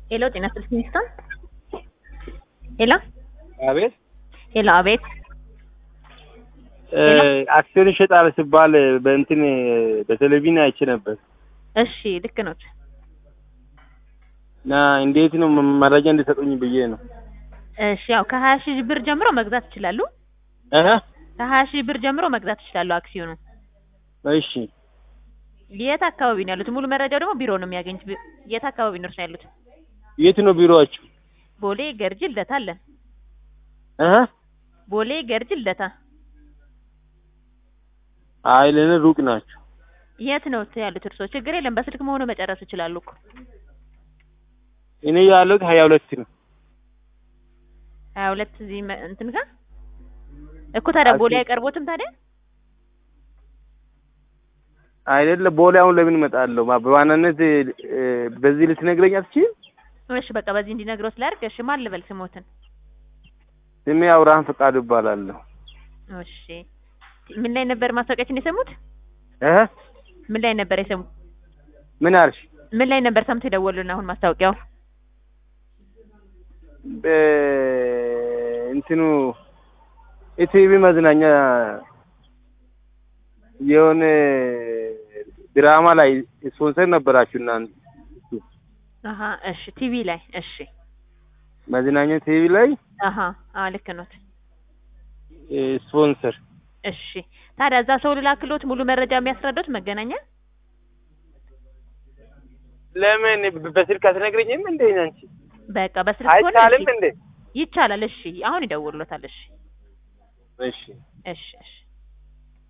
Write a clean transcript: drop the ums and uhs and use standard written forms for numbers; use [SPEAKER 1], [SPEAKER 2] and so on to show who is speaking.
[SPEAKER 1] ሄሎ ጤና ይስጥልኝ ሚስተር ሄሎ
[SPEAKER 2] አቤት
[SPEAKER 1] ሄሎ አቤት
[SPEAKER 2] አክሲዮን ይሸጣል ሲባል በእንትን በቴሌቪዥን አይቼ ነበር።
[SPEAKER 1] እሺ ልክ ነው።
[SPEAKER 2] እና እንዴት ነው መረጃ እንድትሰጡኝ ብዬ ነው።
[SPEAKER 1] እሺ ያው ከ20,000 ብር ጀምሮ መግዛት ይችላሉ። ከ20,000 ብር ጀምሮ መግዛት ይችላሉ አክሲዮኑ።
[SPEAKER 2] እሺ
[SPEAKER 1] የት አካባቢ ነው ያሉት? ሙሉ መረጃው ደግሞ ቢሮ ነው የሚያገኙት። የት አካባቢ ነው ያሉት?
[SPEAKER 2] የት ነው ቢሮአችሁ?
[SPEAKER 1] ቦሌ ገርጂ ልደታ አለ። ቦሌ ገርጂ ልደታ።
[SPEAKER 2] አይ ለኔ ሩቅ ናችሁ።
[SPEAKER 1] የት ነው ያሉት እርሶ? ችግር የለም በስልክ መሆኑ መጨረስ ይችላሉ እኮ።
[SPEAKER 2] እኔ ያለሁት 22 ነው።
[SPEAKER 1] 22 እዚህ እንትን ጋር እኮ ታዲያ ቦሌ አይቀርቦትም ታዲያ?
[SPEAKER 2] አይደለም ቦሌ አሁን ለምን እመጣለሁ? በዋናነት በዚህ ልትነግረኝ አትችይም?
[SPEAKER 1] እሺ በቃ በዚህ እንዲነግረው ስላድርግ። እሺ ማን ልበል ስሞትን?
[SPEAKER 2] ስሜ አብርሃም ፈቃዱ እባላለሁ።
[SPEAKER 1] እሺ ምን ላይ ነበር ማስታወቂያችን የሰሙት? ምን ላይ ነበር የሰሙት?
[SPEAKER 2] ምን አልሽ?
[SPEAKER 1] ምን ላይ ነበር ሰምተው የደወሉልን አሁን ማስታወቂያው?
[SPEAKER 2] እንትኑ ኢቲቪ መዝናኛ የሆነ ድራማ ላይ ስፖንሰር ነበራችሁ እናንተ?
[SPEAKER 1] እሺ ቲቪ ላይ። እሺ
[SPEAKER 2] መዝናኛ ቲቪ ላይ
[SPEAKER 1] ልክ ነው
[SPEAKER 2] ስፖንሰር።
[SPEAKER 1] እሺ ታዲያ እዛ ሰው ልላክሎት ሙሉ መረጃ የሚያስረዱት መገናኛ?
[SPEAKER 2] ለምን በስልክ አትነግሪኝም እንዴ አንቺ?
[SPEAKER 1] በቃ በስልክ ሆነ
[SPEAKER 2] አይቻልም እንዴ?
[SPEAKER 1] ይቻላል። እሺ አሁን ይደውሉታል። እሺ
[SPEAKER 2] እሺ
[SPEAKER 1] እሺ እሺ